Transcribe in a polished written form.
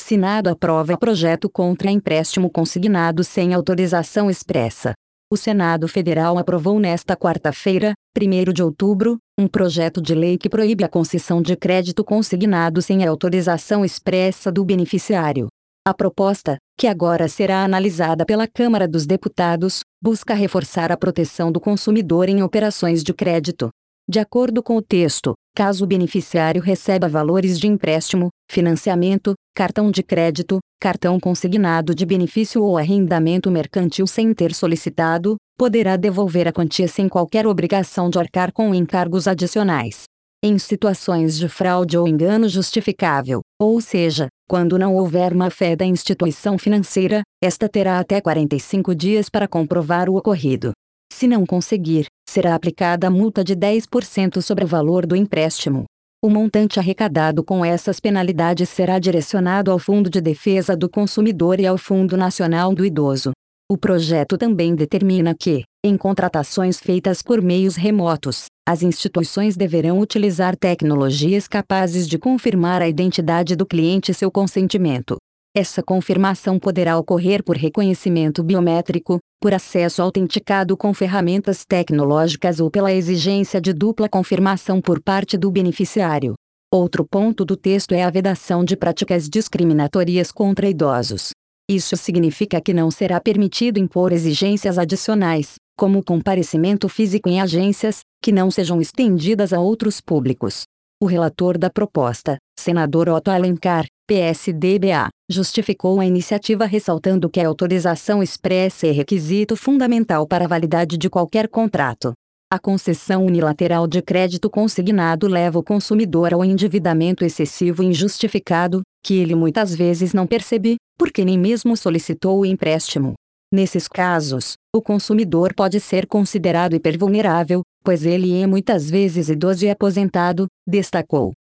Senado aprova projeto contra empréstimo consignado sem autorização expressa. O Senado Federal aprovou nesta quarta-feira, 1º de outubro, um projeto de lei que proíbe a concessão de crédito consignado sem a autorização expressa do beneficiário. A proposta, que agora será analisada pela Câmara dos Deputados, busca reforçar a proteção do consumidor em operações de crédito. De acordo com o texto, caso o beneficiário receba valores de empréstimo, financiamento, cartão de crédito, cartão consignado de benefício ou arrendamento mercantil sem ter solicitado, poderá devolver a quantia sem qualquer obrigação de arcar com encargos adicionais. Em situações de fraude ou engano justificável, ou seja, quando não houver má-fé da instituição financeira, esta terá até 45 dias para comprovar o ocorrido. Se não conseguir, será aplicada a multa de 10% sobre o valor do empréstimo. O montante arrecadado com essas penalidades será direcionado ao Fundo de Defesa do Consumidor e ao Fundo Nacional do Idoso. O projeto também determina que, em contratações feitas por meios remotos, as instituições deverão utilizar tecnologias capazes de confirmar a identidade do cliente e seu consentimento. Essa confirmação poderá ocorrer por reconhecimento biométrico, por acesso autenticado com ferramentas tecnológicas ou pela exigência de dupla confirmação por parte do beneficiário. Outro ponto do texto é a vedação de práticas discriminatórias contra idosos. Isso significa que não será permitido impor exigências adicionais, como o comparecimento físico em agências, que não sejam estendidas a outros públicos. O relator da proposta, senador Otto Alencar, PSDB-A, justificou a iniciativa ressaltando que a autorização expressa é requisito fundamental para a validade de qualquer contrato. A concessão unilateral de crédito consignado leva o consumidor ao endividamento excessivo e injustificado, que ele muitas vezes não percebe, porque nem mesmo solicitou o empréstimo. Nesses casos, o consumidor pode ser considerado hipervulnerável, pois ele é muitas vezes idoso e aposentado, destacou.